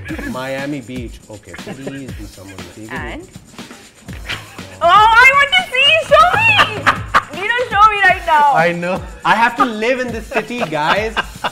Miami Beach. Okay, please be someone. And oh, I want to see. Show me. You don't show me right now. I know. I have to live in this city, guys.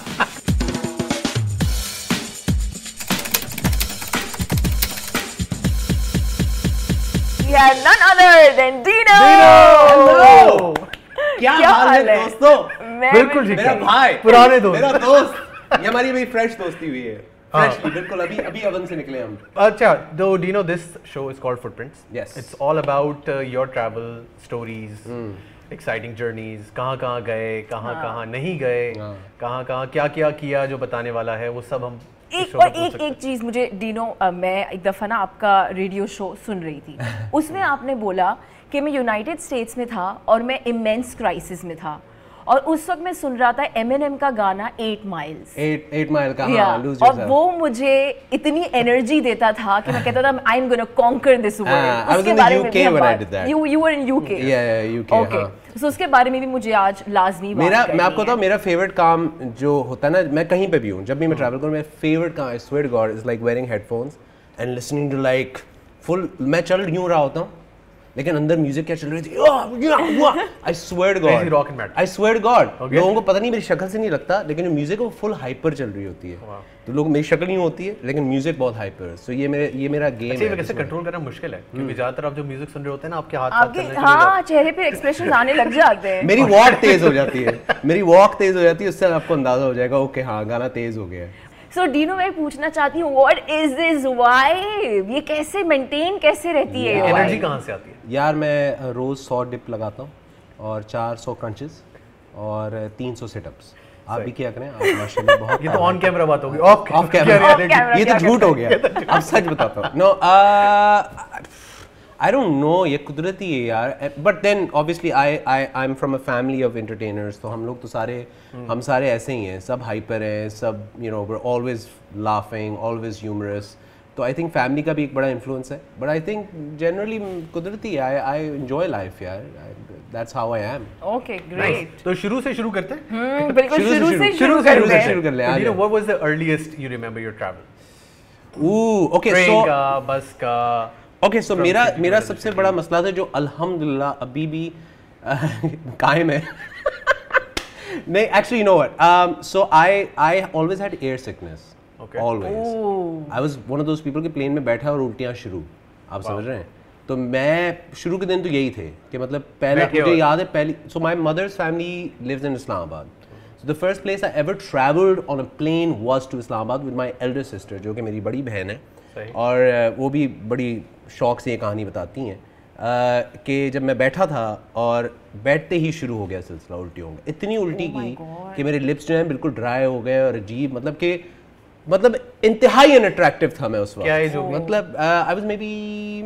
Yeah, none other than Dino. Hello. क्या हाल है दोस्तों? बिल्कुल ठीक मेरा है। भाई, पुराने दोस्त। मेरा दोस्त। ये हमारी भाई फ्रेश दोस्ती हुई है। Freshly, बिल्कुल अभी अवन से निकले हम। अच्छा, though Dino, this show is called Footprints. Yes. It's all about your travel stories, exciting journeys. कहाँ गए, कहाँ नहीं गए, कहाँ क्या किया जो बताने वाला है, वो सब हम एक चीज मुझे डीनो, मैं एक दफा ना आपका रेडियो शो सुन रही थी। उसमें आपने बोला कि मैं यूनाइटेड स्टेट्स में था और मैं इमेंस क्राइसिस में था, और उस वक्त मैं सुन रहा था एमिनेम का गाना 8 माइल्स। 8 माइल का, हाँ, और वो मुझे इतनी एनर्जी देता था कि मैं कहता था I am gonna conquer this world. उसके बारे में भी you were in UK. Yeah, UK. Okay. So उसके बारे में भी मुझे आज लाजमी बात करनी है। मैं आपको बताऊं, मेरा फेवरेट काम जो होता है ना, मैं कहीं पे भी हूँ, जब भी मैं ट्रैवल करूँ, मेरा फेवरेट काम, I swear to God, is like wearing headphones and listening to like full, मैं चल यूं रहा होता हूँ लेकिन अंदर म्यूजिक क्या चल रही थी, I swear to God, rock and metal. I swear to God, Okay. लोगों को पता नहीं, मेरी शक्ल से नहीं लगता, लेकिन म्यूजिक वो फुल हाइपर चल रही होती है। तो लोग, मेरी शक्ल नहीं होती है लेकिन म्यूजिक बहुत हाइपर। सो ये मेरा गेम है। अच्छा, कैसे कंट्रोल करना मुश्किल है क्योंकि ज्यादातर आप जो म्यूजिक सुन रहे होते हैं ना, आपके हाथ आपके हाँ चेहरे पे एक्सप्रेशंस आने लग जाते हैं। मेरी वॉक तेज हो जाती है, उससे आपको अंदाजा हो जाएगा, ओके हाँ गाना तेज हो गया है। So डीनो, मैं पूछना चाहती हूँ, what is this vibe? ये कैसे मेंटेन कैसे रहती है? एनर्जी कहाँ से आती है? यार मैं रोज 100 डिप लगाता हूँ और 400 क्रंचेस और 300 सिटअप्स। आप भी क्या करें, आप माशाल्लाह बहुत। ये तो ऑन कैमरा बात होगी, ऑफ कैमरा ये तो झूठ हो गया। अब सच बताता हूँ। नो, I don't know, ये कुदरती है यार। But then obviously I'm from a family of entertainers, तो हम लोग तो हम सारे ऐसे ही हैं, सब हाइपर हैं, सब we're always laughing, always humorous. तो I think family का भी एक बड़ा influence है। But I think generally कुदरती है, I enjoy life यार। That's how I am. Okay, great. तो शुरू से शुरू करते हैं। बिल्कुल शुरू कर ले। You know, what was the earliest you remember your travel? Okay, Train so का, बस का। ओके, सो मेरा सबसे बड़ा मसला था जो अल्हम्दुलिल्लाह अभी भी कायम है। नहीं, actually you know what, so I always had air sickness, always. I was one of those people के प्लेन में बैठा और उल्टियां शुरू, आप समझ रहे हैं? तो मैं शुरू के दिन तो यही थे कि मतलब पहले मुझे याद है, पहली, so my mother's family lives in Islamabad, so the first place I ever travelled on a plane was to Islamabad with my elder sister, जो कि मेरी बड़ी बहन है। और वो भी बड़ी शौक से ये कहानी बताती हैं कि जब मैं बैठा था और बैठते ही शुरू हो गया सिलसिला उल्टियों का, इतनी उल्टी की कि मेरे लिप्स जो हैं बिल्कुल ड्राई हो गए और अजीब, मतलब इंतहाई अनअट्रैक्टिव था मैं उस वक्त। मतलब I was maybe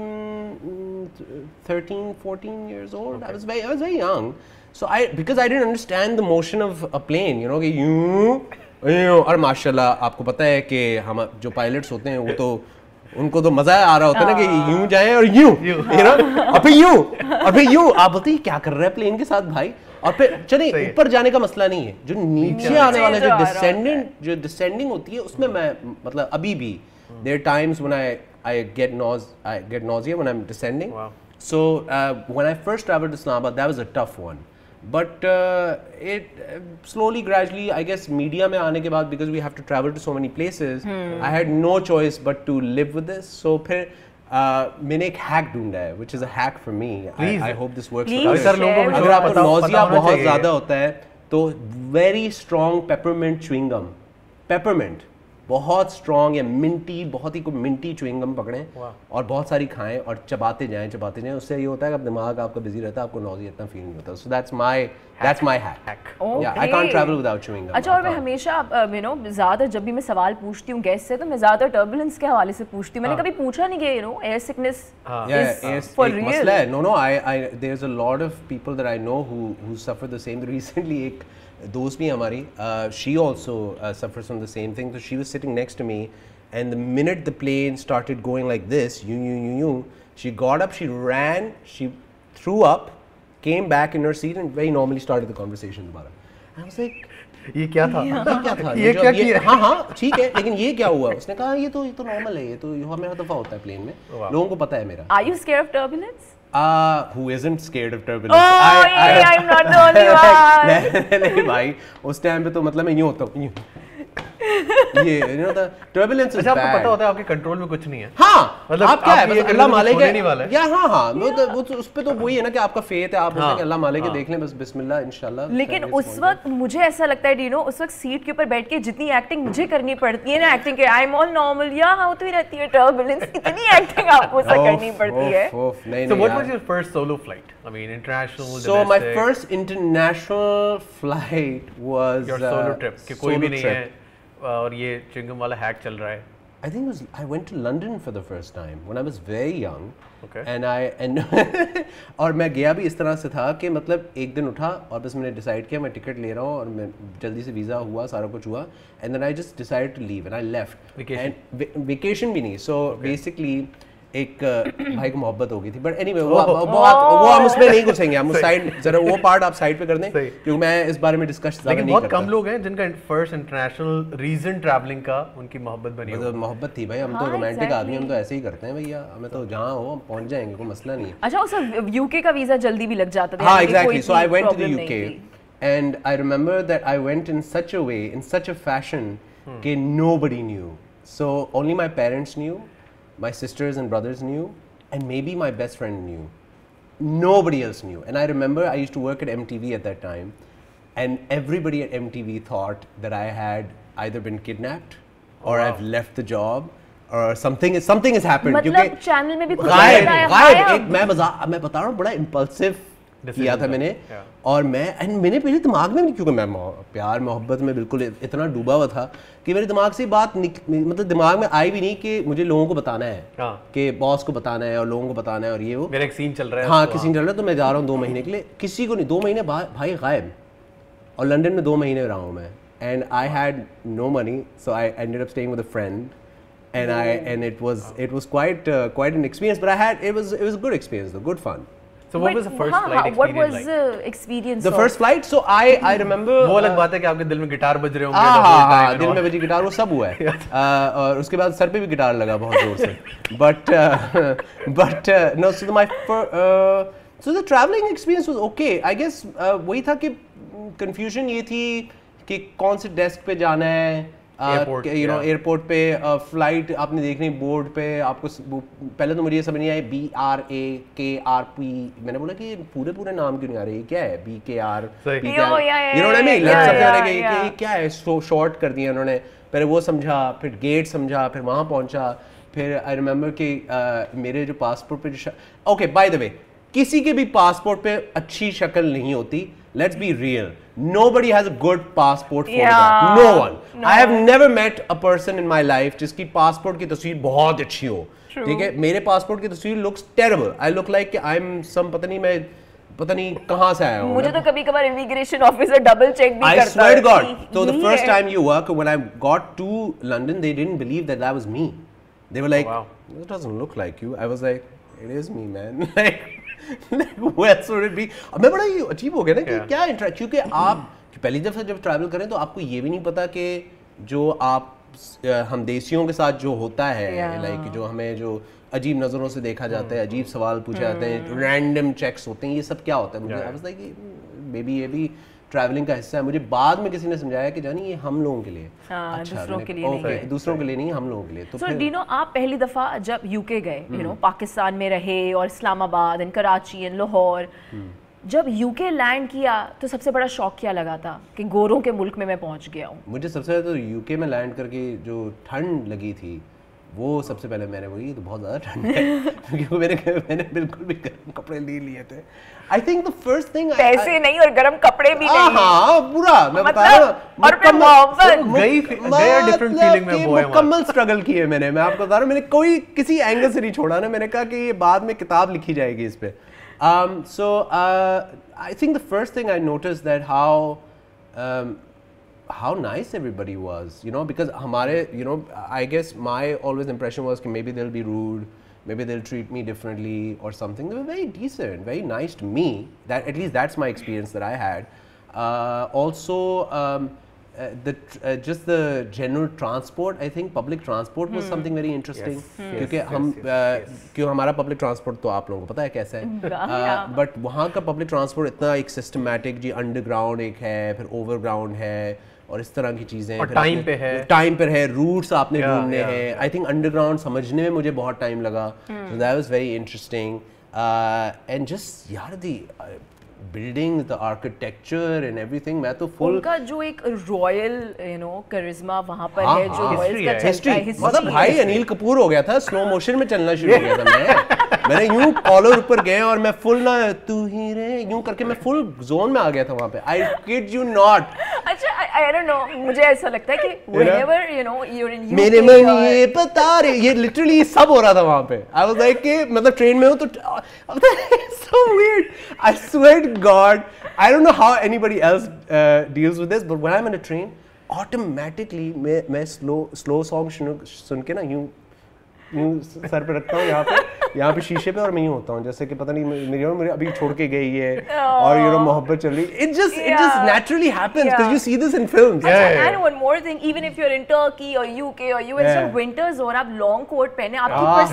13-14 years old. I was very young, so because I didn't understand the motion of a plane, कि यूं, और माशाल्लाह आपको पता है कि हम जो पायलट्स होते हैं वो तो उनको तो मजा आ रहा होता है ना कि यूं जाएं और यूं, और फिर यूं आप बोलते हैं क्या कर रहा है प्लेन के साथ भाई। और फिर चले ऊपर जाने का मसला नहीं है, जो नीचे आने वाला जो डिसेंडिंग होती है उसमें मैं मतलब अभी भी there are times when I get nausea when I'm descending. Wow. So when I first traveled to Islamabad, that was a tough one. But it slowly, gradually, I guess, media में आने के बाद, because we have to travel to so many places, I had no choice but to live with this. So फिर मैंने एक hack ढूंढा है, which is a hack for me. I hope this works for you. अगर आपको nausea बहुत ज़्यादा होता है तो very strong peppermint chewing gum, peppermint बहुत स्ट्रॉन्ग या मिंटी, बहुत ही मिंटी च्युइंगम पकड़ें और बहुत सारी खाएं और चबाते जाएं, उससे ये होता है कि दिमाग आपका बिजी रहता है, आपको नॉजिया इतना फील नहीं होता। So that's my hack. I can't travel without chewing gum. अच्छा, और मैं हमेशा ज़्यादा जब भी मैं सवाल पूछती हूँ गेस्ट से, तो मैं ज़्यादा टर्बुलेंस के हवाले से पूछती हूँ। मैंने कभी पूछा नहीं कि air sickness is for real. No, there is a lot of people that I know who suffer the same. Recently एक दोस्त भी हमारी, she also suffers from the same thing. So she was sitting next to me, and the minute the plane started going like this, she got up, she ran, she threw up, came back in her seat, and very normally started the conversation about it. And I was like, ये क्या था? क्या था ये क्या किया? हाँ हाँ ठीक है, लेकिन ये क्या हुआ? उसने कहा ये तो नॉर्मल है, ये तो मेरा दफा होता है प्लेन में, लोगों को पता है मेरा। Are you scared of turbulence? Who isn't scared of turbulence? Oh, I'm not the only one. नहीं भाई, उस टाइम पे तो मतलब मैं यूं होता हूँ, ये you know the turbulence is अच्छा, आपको bad. पता होता है आपके कंट्रोल में कुछ नहीं है? हाँ, मतलब आप क्या है, आप ये बस अल्लाह मालिक होने नहीं वाला है, है। या हाँ हाँ, वो तो उस पे तो वही है ना कि आपका फेथ है, आप बोलते हैं कि अल्लाह मालिक है, हाँ। देख लें बस, बिस्मिल्लाह इंशाल्लाह। लेकिन उस वक्त मुझे ऐसा लगता है डीनो, उस वक्त सीट के ऊपर बैठ के जितनी एक्टिंग मुझे करनी पड़ती है ना, एक्टिंग के आई एम ऑल नॉर्मल या हाँ होती रहती है टर्बुलेंस, इतनी एक्टिंग आपको सब करनी पड़ती है। नहीं So नहीं what यार। was your first solo flight? I mean, international, So my domestic, first international flight was your solo trip कि कोई भी solo नहीं trip. है और ये चिंगम वाला हैक चल रहा है। I think it was I went to London for the first time when I was very young. Okay. And और मैं गया भी इस तरह से था कि मतलब एक दिन उठा और बस मैंने डिसाइड किया मैं टिकट ले रहा हूँ और मैं जल्दी से वीज़ा हुआ, सारा कुछ हुआ, and then I just decided to leave and I left. Vacation? Vacation भी नहीं, सो बेसिकली एक भाई को मोहब्बत हो गई थी, बट एनीवे वो हम उसमें नहीं घुसेंगे, हम उस साइड जरा वो पार्ट आप साइड पे कर दें सही। क्योंकि मैं इस बारे में डिस्कस ज़्यादा लेकिन नहीं बहुत करता। कम लोग हैं जिनका फर्स्ट इंटरनेशनल रीजन ट्रैवलिंग का उनकी मोहब्बत बनी हो। मतलब मोहब्बत थी भाई, हम तो हाँ, रोमांटिक आदमी, हम exactly. तो ऐसे ही करते हैं भैया, हमें तो जहाँ हो हम पहुँच जाएंगे, कोई मसला नहीं है। अच्छा, उस यूके का वीजा जल्दी भी लग जाता था। हाँ यानी कि कोई exactly, so I इतनी went to the problem नहीं UK थी। and I remember that I went in such a way, in such a fashion कि nobody knew, so only my parents knew, my sisters and brothers knew, and maybe my best friend knew. Nobody else knew. And I remember I used to work at MTV at that time, and everybody at MTV thought that I had either been kidnapped or I've left the job or something has happened. मतलब channel में भी कुछ गायब होता है, गायब गायब। एक मैं बता रहा हूँ, बड़ा इम्पल्सिव किया था था, मैंने, yeah. और मैंने पहले दिमाग में नहीं, क्योंकि मैं प्यार मोहब्बत में बिल्कुल इतना डूबा हुआ था कि मेरे दिमाग से बात मतलब दिमाग में आई भी नहीं कि मुझे लोगों को बताना है, हाँ। कि बॉस को बताना है और लोगों को बताना है और ये वो। मेरा एक सीन चल रहा है। हाँ, तो किसी ने चल रहा है तो मैं जा रहा हूँ 2 महीने के लिए, किसी को नहीं, 2 महीने भाई गायब, और लंदन में 2 महीने रहा हूँ मैं, and I had no money, so I ended up staying with a friend, and it was quite an experience, but it was a good experience, a good fun. So what was the first flight What experience was like? the experience? The first flight, so I remember वो अलग बात है कि आपके दिल में guitar बज रहे होंगे हाँ the whole हाँ time हाँ, and दिल all. में बजी गिटार, वो सब हुआ है, और उसके बाद सर पे भी गिटार लगा बहुत जोर से, but no, so the traveling experience was okay, I guess. वही था कि confusion ये थी कि कौन से डेस्क पे जाना है, Airport, yeah. एयरपोर्ट पे फ्लाइट आपने देखनी बोर्ड पे, आपको पहले तो मुझे ये समझ नहीं आया BRAKRP, मैंने बोला कि पूरे नाम क्यों नहीं आ रहे, ये क्या है BKR, सही। you know what I mean, let's समझाने के ये क्या है, शॉर्ट कर दिया उन्होंने, पहले वो समझा, फिर गेट समझा, फिर वहाँ पहुँचा, फिर आई रिमेम्बर कि मेरे जो पासपोर्ट पे ओके बाय द वे, किसी के भी पासपोर्ट पे अच्छी शक्ल नहीं होती, let's be real, nobody has a good passport photograph, no one. I have never met a person in my life जिसकी पासपोर्ट की तस्वीर बहुत अच्छी हो, ठीक है, मेरे पासपोर्ट की तस्वीर looks terrible, I look like कि I'm some पता नहीं कहाँ से आया हूँ। मुझे तो कभी-कभार इमिग्रेशन ऑफिसर डबल चेक भी I करता swear है to God. कि So the यही first है। time you work, when I got to London, they didn't believe that was me. They were like, wow. "It doesn't look like you." I was like, "It is me, man." like who else would it be? अब मैं बड़ा ही अजीब हो गया ना कि Yeah. क्या interact, क्योंकि आप पहली दफा जब ट्रैवल करें तो आपको ये भी नहीं पता कि जो आप हम देसियों के साथ जो होता है, Yeah. लाइक जो हमें जो अजीब नज़रों से देखा जाता है, अजीब सवाल पूछे जाते हैं, रैंडम चेक्स होते हैं, ये सब क्या होता है, मुझे आई वाज लाइक बेबी ये भी ट्रैवलिंग का हिस्सा है। मुझे बाद में किसी ने समझाया कि जानी ये हम लोगों के लिए, हाँ, अच्छा, दूसरों मैंने के कहा, लिए नहीं "Okay, है।" दूसरों के लिए नहीं, हम लोगों के लिए। तो सो फिर डीनो, आप पहली दफा जब यूके गए, पाकिस्तान में रहे और इस्लामाबाद एंड कराची एंड लाहौर, जब यूके लैंड किया तो सबसे बड़ा शौक क्या लगा था कि गोरों के मुल्क में मैं पहुंच गया हूँ? मुझे सबसे ज़्यादा तो यूके में लैंड करके जो ठंड लगी थी वो सबसे पहले मैंने वही, तो बहुत ज़्यादा ठंड है क्योंकि मैंने बिल्कुल भी गर्म कपड़े नहीं लिए थे। I think the first thing, पैसे नहीं और गर्म कपड़े भी नहीं। हाँ पूरा मैं बता मतलब, रहा हूँ, और फिर मोहब्बत गए different feeling में वो है वहाँ। मुकम्मल स्ट्रगल किए मैंने, मैं आपको बता रहा हूँ, मैंने कोई किसी एंगल से नहीं छोड़ा ना, मैंने कहा कि ये बाद में किताब लिखी जाएगी इस पे। So I think the first thing I noticed that how nice everybody was, because हमारे, I guess my always impression was कि maybe they'll be rude, maybe they'll treat me differently or something. They were very decent, very nice to me. That at least that's my experience that I had. Also, just the general transport, I think public transport was something very interesting. क्योंकि हम क्यों हमारा public transport तो आप लोगों को पता है कैसा है, but वहाँ का public transport इतना एक systematic जी underground एक है, फिर overground है और इस तरह की चीज़ें, और टाइम पे है, रूट्स आपने ढूंढने हैं. आई थिंक अंडरग्राउंड समझने में मुझे बहुत टाइम लगा. So that was very interesting and just यार the building, the architecture and everything. मैं तो फुल उनका जो एक रॉयल करिश्मा वहाँ पर है, जो रॉयल्स का चलता है, हिस्ट्री. मतलब भाई अनिल कपूर हो गया था, स्लो मोशन में चलना शुरू हो गया था. मैंने यूं कॉलर ऊपर गए और मैं फुल ना तू ही रे यूं करके मैं फुल जोन में आ गया था वहाँ पे. I kid you not. अच्छा, आई डोंट नो, मुझे ऐसा लगता है कि whenever you're in UK, मेरे मन ये पता रे, ये लिटरली सब हो रहा था वहाँ पे. आई वाज लाइक कि मतलब ट्रेन में हूँ तो so weird. I swear to God, I don't know how anybody else deals with this, but when I'm in a train, automatically मैं slow song सुन के ना यूं सर पे रखता हूँ यहाँ पे शीशे पे, और मैं यूं होता हूँ जैसे कि पता नहीं मेरी अभी छोड़ के गई है और मोहब्बत चल रही. It just naturally happens because you see this in films. And one more thing, even if you're in Turkey or UK or US, जब winters हो और आप long coat पहने, आपकी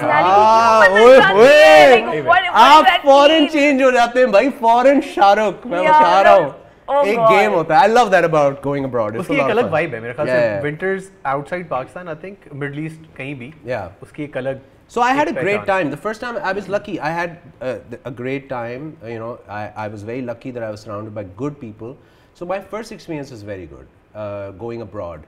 personality आप foreign change हो जाते हैं भाई, foreign शाहरुख. मैं बता रहा हूँ. एक गेम होता है. I love that about going abroad. उसकी एक अलग वाइब है मेरे ख्याल से. Winters outside Pakistan, I think Middle East कहीं भी, उसकी एक अलग. So I had a great time. The first time I was lucky. I had a great time. You know, I was very lucky that I was surrounded by good people. So my first experience was very good. Going abroad.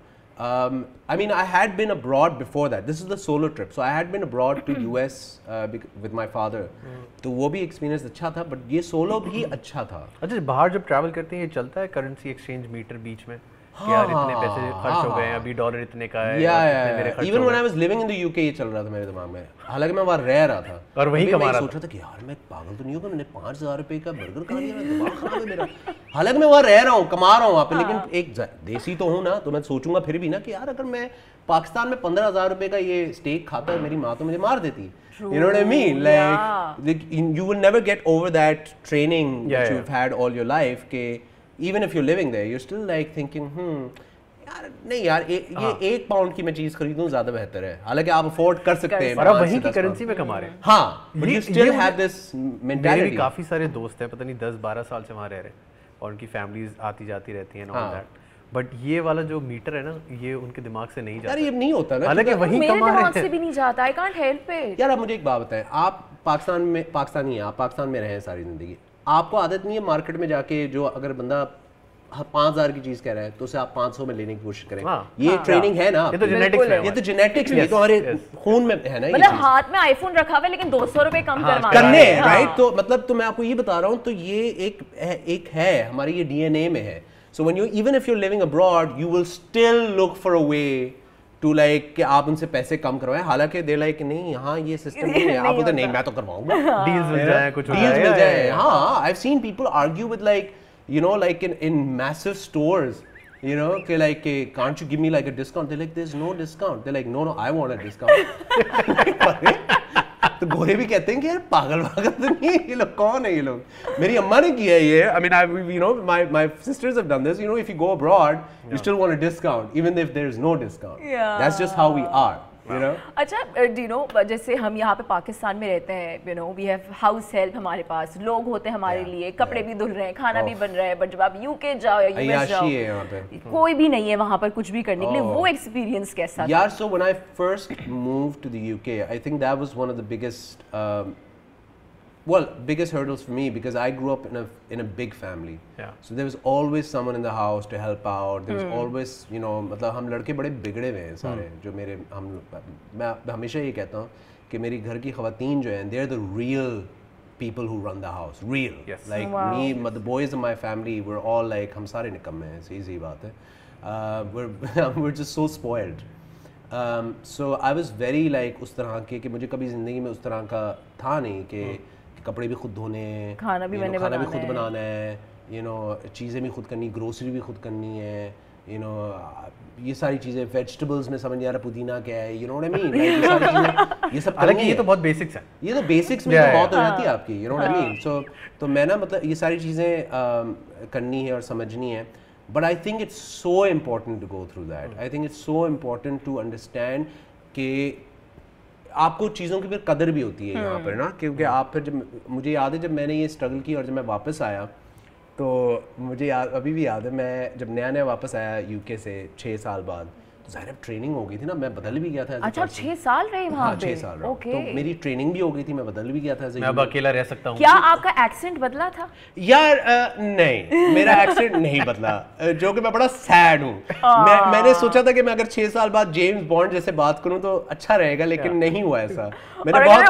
I mean, I had been abroad before that. This is the solo trip. So I had been abroad to US with my father. तो वो भी experience अच्छा था, but ये solo भी अच्छा था. अच्छा, बाहर जब travel करते हैं ये चलता है currency exchange meter बीच में? यार इतने पैसे खर्च हो गए, अभी डॉलर इतने का है, इतने मेरे खर्च हो गए. Even when I was living in the UK ये चल रहा था मेरे दिमाग में. हालांकि मैं वहाँ रह रहा था और वही कमा रहा था. सोच रहा था कि यार मैं पागल तो नहीं हूँ कि मैंने 5,000 रुपए का बर्गर खा लिया, दिमाग खराब है मेरा. हालांकि मैं वहाँ रह रहा हूँ, कमा रहा हूँ वहाँ पे, लेकिन एक देसी तो हूँ ना, तो मैं सोचूंगा फिर भी ना कि यार अगर मैं पाकिस्तान में 15,000 रुपए का ये स्टेक खाता है, मेरी माँ तो मुझे मार देती. You know what I mean? Like you will never get over that training that you've had all your life. कि even if you're living there, you're still like thinking, यार नहीं यार ये 1 पाउंड की मैं चीज खरीदूं ज्यादा बेहतर है. हालांकि आप अफोर्ड कर सकते हैं और आप वहीं की करेंसी में कमा रहे हैं. हाँ, but you still have this mentality. मेरे काफी सारे दोस्त हैं, पता नहीं 10-12 साल से वहाँ रह रहे हैं और उनकी फैमिलीज आती जाती रहती हैं और दैट. बट ये वाला जो मीटर है ना, ये उनके दिमाग से नहीं जाता. यार ये नहीं होता ना, हालांकि वहीं कमा रहे हैं. मेरे दिमाग से भी नहीं जाता. I can't help it. यार आप मुझे एक बात बताएं, आप पाकिस्तानी हैं, आप पाकिस्तान में रहे हैं सारी जिंदगी. आपको आदत नहीं है मार्केट में जाके, जो अगर बंदा 5,000 की चीज कह रहा है तो उसे आप 500 में लेने की कोशिश करें. ये ट्रेनिंग है ना, ये तो जेनेटिक्स है. ये तो जेनेटिक्स में, तो हमारे खून में है ना. मतलब हाथ में आईफोन रखा हुआ है लेकिन 200 रुपए कम करने, राइट. तो मतलब तो मैं आपको ये बता रहा हूँ, तो ये एक है हमारे ये डीएनए में है. So when you even if you are living abroad, you will still look for a way to like कि आप उनसे पैसे कम करवाएं. हालांकि दे लाइक नहीं, यहाँ ये सिस्टम नहीं है. आप बोलते नहीं मैं तो करवाऊंगा, डील्स मिल जाए, कुछ डील्स मिल जाए. हाँ, I have seen people argue with like, you know, like in massive stores, you know, okay, like can't you give me like a discount? They're like, there's no discount. They're like, no, I want a discount. तो गोरे भी कहते हैं कि यार पागल तो नहीं है ये लोग. कौन है ये लोग? मेरी अम्मा ने किया ये. I mean, you know, my sisters have done this. You know, if you go abroad, you still want a discount, even if there's no discount. That's just how we are. You know? अच्छा, you know, जैसे हम यहाँ पे पाकिस्तान में रहते हैं, you know, we have house help हमारे पास, लोग होते हैं हमारे लिए, कपड़े भी धुल रहे हैं, खाना भी बन रहा है. बट जब आप यूके जाओ या यूएस जाओ, कोई भी नहीं है वहाँ पर कुछ भी करने के लिए. वो एक्सपीरियंस कैसा था? यार, so when I first moved to the UK, I think that was one of the biggest biggest hurdles for me, because I grew up in a big family. So there was always someone in the house to help out. There was always, you know, मतलब हम लड़के बड़े बिगड़े हुए हैं सारे. जो मैं हमेशा ये कहता हूँ कि मेरी घर की ख़वातीन जो हैं, they're the real people who run the house. Real. Yes. Like me, the boys in my family, we're all like, हम सारे निकम्मे हैं, सीधी बात है. We're just so spoiled. So I was very like उस तरह के कि मुझे कभी ज़िंदगी में उस तरह का था नहीं कि कपड़े भी खुद धोने, खाना भी खुद बनाना है, you know, चीज़ें भी खुद करनी, ग्रोसरी भी खुद करनी है, you know, ये सारी चीज़ें, वेजिटेबल्स में समझ नहीं आ रहा पुदीना क्या है, you know what I mean? Like, ये सारी चीज़ें, ये सब हालांकि ये तो बहुत बेसिक्स है. ये तो बेसिक्स में तो बहुत हो जाती है आपकी, you know what I mean? So तो मैं ना मतलब ये सारी चीज़ें करनी है और समझनी है. But I think it's so important to go through that. I think it's so important to understand कि आपको चीज़ों की फिर कदर भी होती है यहाँ पर ना, क्योंकि आप फिर जब मुझे याद है जब मैंने ये स्ट्रगल की और जब मैं वापस आया तो मुझे अभी भी याद है मैं जब नया वापस आया यूके से 6 साल बाद, तो ज़ाहिर ट्रेनिंग हो गई थी ना, मैं बदल भी गया था। अच्छा, 6 साल रहे वहाँ पे? 6 साल रहा, तो मेरी ट्रेनिंग भी हो गई थी, मैं बदल भी गया था। मैं अब अकेला रह सकता हूँ। क्या आपका एक्सेंट बदला था? यार नहीं, मेरा एक्सेंट नहीं बदला, जो कि मैं बड़ा सैड हूँ। मैंने सोचा था कि मैं अगर 6 साल बाद जेम्स बॉन्ड जैसे बात करूँ तो अच्छा रहेगा, लेकिन नहीं हुआ ऐसा। मैंने बहुत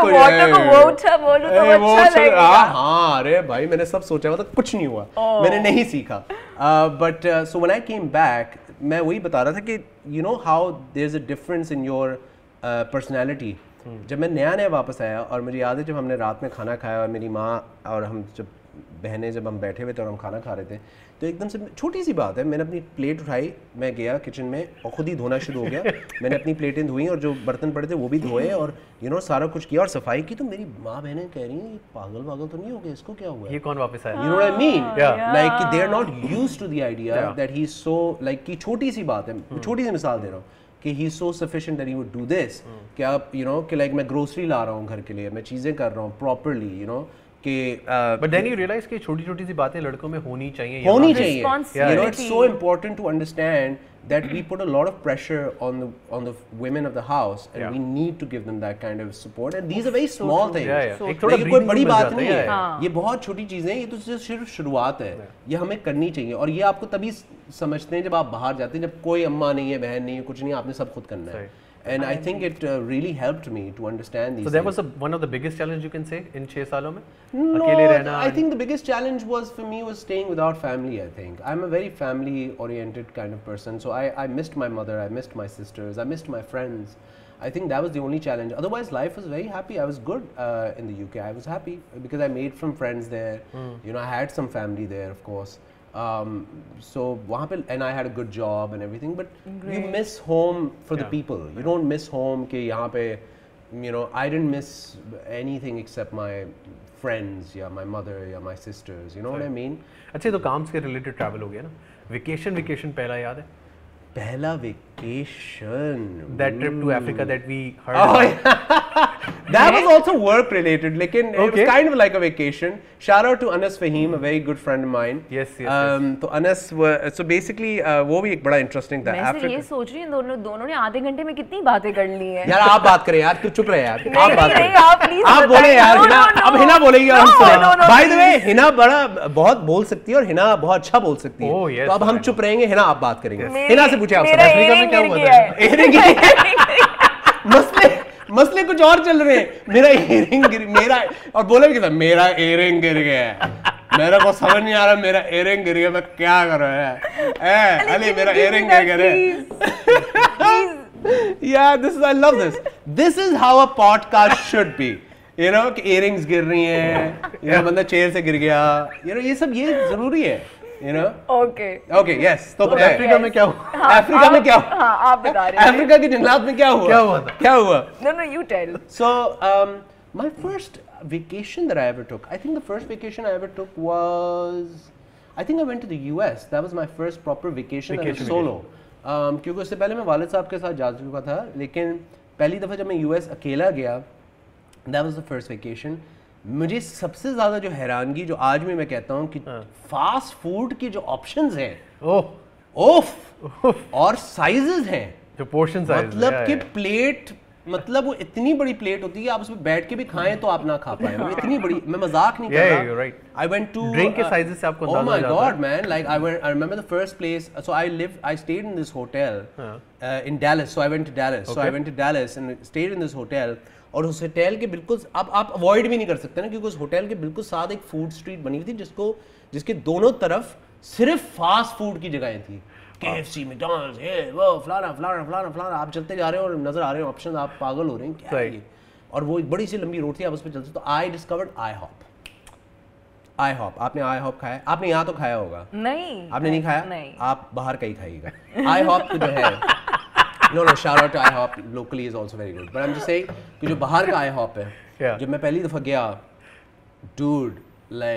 हाँ, अरे भाई मैंने सब सोचा हुआ था, कुछ नहीं हुआ, मैंने नहीं सीखा। But so when I came back, मैं वही बता रहा था कि you know how there is a difference in your personality. जब मैं नया वापस आया और मुझे याद है जब हमने रात में खाना खाया और मेरी माँ और हम जब बहनें जब हम बैठे हुए थे और हम खाना खा रहे थे, तो एकदम से छोटी सी बात है, मैंने अपनी प्लेट उठाई, मैं गया किचन में और खुद ही धोना शुरू हो गया। मैंने अपनी प्लेटें धोई और जो बर्तन पड़े थे वो भी धोए और यू नो सारा कुछ किया और सफाई की। तो मेरी माँ बहनें कह रही हैं ये पागल तो नहीं हो गया, इसको क्या हुआ, ये कौन वापस आया? You know what I mean? Like they are not used to the idea that he's so like कि छोटी सी बात है, छोटी सी मिसाल दे रहा हूँ कि he is so sufficient that he would do this, कि आप you know कि like मैं ग्रोसरी ला रहा हूँ घर के लिए, मैं चीज़ें कर रहा हूँ properly, you know कि but then you realize कि छोटी-छोटी सी बातें लड़कों में होनी चाहिए। You know, it's so important to understand that we put a lot of pressure on the women of the house, and we need to give them that kind of support. And these are very small things. एक थोड़ा कोई बड़ी बात नहीं है, ये बहुत छोटी चीजें हैं, ये तो सिर्फ शुरुआत है, ये हमें करनी चाहिए। और ये आपको तभी समझते हैं जब आप बाहर जाते हैं, जब कोई अम्मा नहीं है, बहन नहीं है, कुछ नहीं, आपने सब खुद करना है। And I think it really helped me to understand these. So that was one of the biggest challenge you can say in 6 सालों में? No, अकेले रहना? I think the biggest challenge was for me was staying without family. I think I'm a very family-oriented kind of person, so I missed my mother, I missed my sisters, I missed my friends. I think that was the only challenge. Otherwise, life was very happy. I was good in the UK. I was happy because I made some friends there. You know, I had some family there, of course. So वहाँ पे and I had a good job and everything, but you miss home for the people. You don't miss home कि यहाँ पे you know I didn't miss anything except my friends या my mother या my sisters. You know what I mean? अच्छा, तो काम से related travel हो गया ना? Vacation पहला याद है? पहला vacation. That trip to Africa that we heard about. That was also work related, लेकिन it was kind of like a vacation. Shout out to Anas Fahim, a very good friend of mine. Yes. तो Anas so basically वो भी एक बड़ा interesting था. मैं ये सोच रही हूँ दोनों ने आधे घंटे में कितनी बातें कर ली हैं। यार आप बात करें यार, तू चुप रहे यार। आप बात करें। आप बोले यार, हिना अब हिना बोलेगी और हम सुने। By the way, हिना बहुत बोल सकती है और हिना बहुत अच्छा बोल सकती है। तो अब हम चुप रहेंगे, हिना आप बात करेंगे। हिना से पूछे आप अफ्रीका में क्या हुआ था? मसले कुछ और चल रहे हैं। मेरा और बोले भी था मेरा इयरिंग गिर गया, मेरे को समझ नहीं आ रहा, मेरा इयरिंग गिर गया, मैं क्या कर रहा है अली, मेरा इयरिंग गिर गया। Yeah, I love this. This is how a podcast should be. You know कि इयरिंग्स गिर रही हैं, ये बंदा चेयर से गिर गया, you know ये सब ये जरूरी है। You know? Okay, yes. तो अफ्रीका में क्या हुआ? अफ्रीका में क्या हुआ? हाँ, आप बता रहे हैं। अफ्रीका के जंगलात में क्या हुआ? क्या हुआ? No, you tell. So, my first vacation that I ever took, I think the first vacation I ever took was, I think I went to the US. That was my first proper vacation solo. क्योंकि उससे पहले मैं वालिद साहब के साथ जा चुका था, लेकिन पहली दफ़ा जब मैं US अकेला गया, that was the first vacation. मुझे सबसे ज़्यादा जो हैरानगी, जो आज में मैं कहता हूँ कि फास्ट फूड की जो ऑप्शंस हैं, और साइजेस हैं, जो पोर्शन साइज, मतलब कि प्लेट, मतलब वो इतनी बड़ी प्लेट होती है आप उसमें बैठ के भी खाएं तो आप ना खा पाए, वो इतनी बड़ी, मैं मजाक नहीं कर रहा। I went to ड्रिंक के साइजेस से आपको अंदाजा हो जाता है। Oh my God, man! Like I remember the first place. So I stayed in this hotel in Dallas. So I went to Dallas. So I went to Dallas and stayed in this hotel. और उस hotel के बिल्कुल आप avoid भी नहीं कर सकते ना, क्योंकि उस होटल के बिल्कुल साथ एक फूड स्ट्रीट बनी हुई थी जिसके दोनों तरफ सिर्फ फास्ट फूड की जगहें थी। KFC, McDonald's, वो फलाना, आप चलते जा रहे हो और नजर आ रहे हो ऑप्शन, आप पागल हो रहे हैं क्या है? और वो एक बड़ी सी लंबी रोड थी, आप उस पर चलते। तो आई डिस्कवर्ड IHOP। आपने IHOP खाया? आपने यहाँ तो खाया होगा? नहीं, आपने नहीं खाया? नहीं। आप बाहर का ही खाइएगा। IHOP तो जो है, no, shout out to IHOP. Locally is also very good. But I'm just saying कि जो बाहर का IHOP है, जब मैं पहली दफ़ा गया, dude, like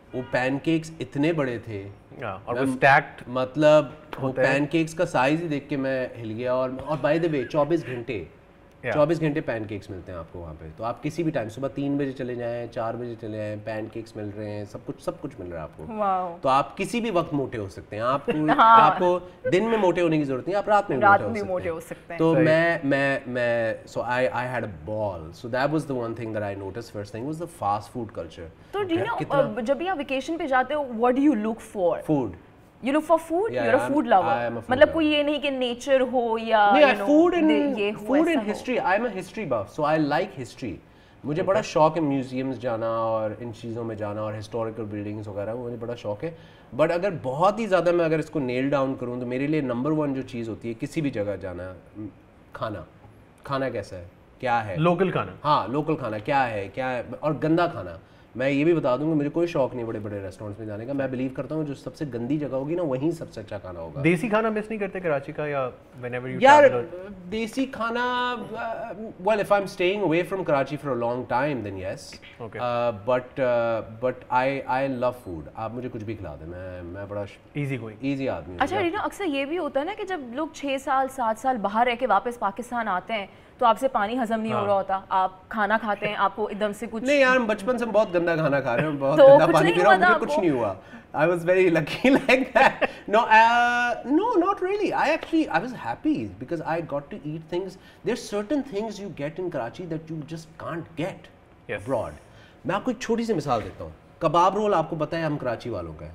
वो पैनकेक्स इतने बड़े थे और वो स्टैक्ड, मतलब वो पैनकेक्स का साइज ही देख के मैं हिल गया। और बाय द वे 24 घंटे पैनकेक्स मिलते हैं आपको वहाँ पे, तो आप किसी भी टाइम सुबह 3 बजे चले जाएं, 4 बजे चले जाएं, पैनकेक्स मिल रहे हैं, सब कुछ मिल रहा है आपको। तो आप किसी भी वक्त मोटे हो सकते हैं। आपको दिन में मोटे होने की जरूरत नहीं, आप रात में मोटे हो सकते हैं। तो मैं so I had a ball. So that was the one thing that I notice. First thing was the fast food culture. तो डू यू नो जब भी आप वेकेशन पे जाते हो, what do you look for? Food. You look for food? Yeah, You're a food lover. मतलब कोई ये नहीं कि नेचर हो या food and history. I'm a history buff, so I like history. मुझे बड़ा शौक है म्यूजियम्स जाना और इन चीज़ों में जाना और हिस्टोरिकल बिल्डिंग्स वगैरह, मुझे बड़ा शौक है। बट अगर बहुत ही ज़्यादा मैं अगर इसको नेल डाउन करूँ तो मेरे लिए नंबर 1 जो चीज़ होती है किसी भी जगह जाना, खाना कैसा है, क्या है, लोकल खाना। हाँ, लोकल खाना क्या है और गंदा खाना। मैं ये भी बता दूंगा, मुझे कोई शौक नहीं बड़े बड़े रेस्टोरेंट्स में जाने का। मैं बिलीव करता हूँ जो सबसे गंदी जगह होगी ना, वहीं सबसे अच्छा खाना होगा। देसी खाना मिस नहीं करते कराची का या whenever you यार travel? देसी खाना, well if I'm staying away from Karachi for a long time then yes. Okay. But I love food. आप मुझे कुछ भी खिला दें, मैं बड़ा easy आदमी हूँ। अच्छा रीना, अक्सर ये भी होता है ना कि जब लोग 6 साल 7 साल बाहर रह के वापस पाकिस्तान आते हैं तो आपसे पानी हजम नहीं हो रहा होता, आप खाना खाते हैं, आपको एकदम से कुछ नहीं। यार बचपन से बहुत गंदा खाना खा रहे हैं, बहुत गंदा पानी पी रहा हूँ, मुझे कुछ नहीं हुआ। I was very lucky like that. No, not really. I was happy because I got to eat things. There's certain things you get in Karachi that you just can't get abroad. मैं आपको एक छोटी सी मिसाल देता हूँ। कबाब role आपको पता है हम कराची वालों का है।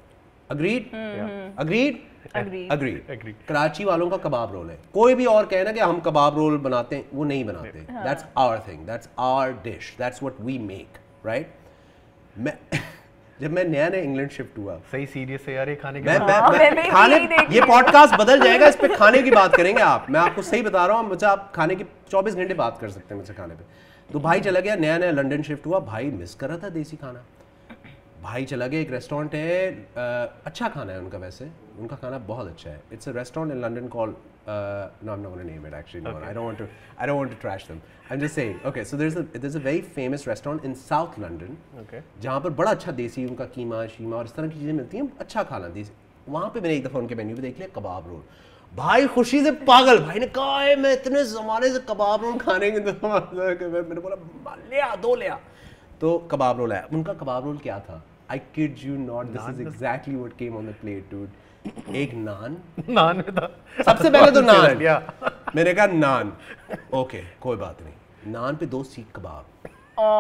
Agreed? कराची वालों का कबाब रोल है। कोई भी और कहे ना कि हम कबाब रोल बनाते हैं, वो नहीं बनाते। That's our thing, that's our dish, that's what we make, right? जब मैं नया इंग्लैंड शिफ्ट हुआ, सही सीरियस है यार ये खाने के खाने ये पॉडकास्ट बदल जाएगा, इस पे खाने की बात करेंगे आप। मैं आपको सही बता रहा हूँ, मुझे आप खाने की 24 घंटे बात कर सकते हैं मुझसे खाने पे। तो भाई चला गया, नया लंदन शिफ्ट हुआ, भाई मिस कर रहा था देसी खाना। भाई चला गया, एक रेस्टोरेंट है, अच्छा खाना है उनका, वैसे उनका खाना बहुत अच्छा है। It's a restaurant in London called no, I'm not going to name it actually. No, okay. I don't want to trash them. I'm just saying. Okay, so there's a very famous restaurant in South London. Okay. जहाँ पर बड़ा अच्छा देसी उनका कीमा शीमा और इस तरह की चीज़ें मिलती हैं, अच्छा खाना देसी। वहाँ पे मैंने एक दफ़ा उनके मेन्यू पे देख लिया कबाब रोल। भाई खुशी से पागल, भाई ने कहा है मैं इतने ज़माने से कबाब रोल खाने के मैंने बोला ले आ, 2 ले आ। तो कबाब रोल आया। उनका कबाब रोल क्या था? I kid you not, this is exactly what came on the plate, dude. एक नान में था सबसे पहले तो नान। मैंने कहा नान, ओके कोई बात नहीं। नान पे 2 seekh kebab,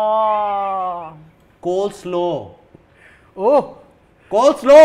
coleslaw, coleslaw,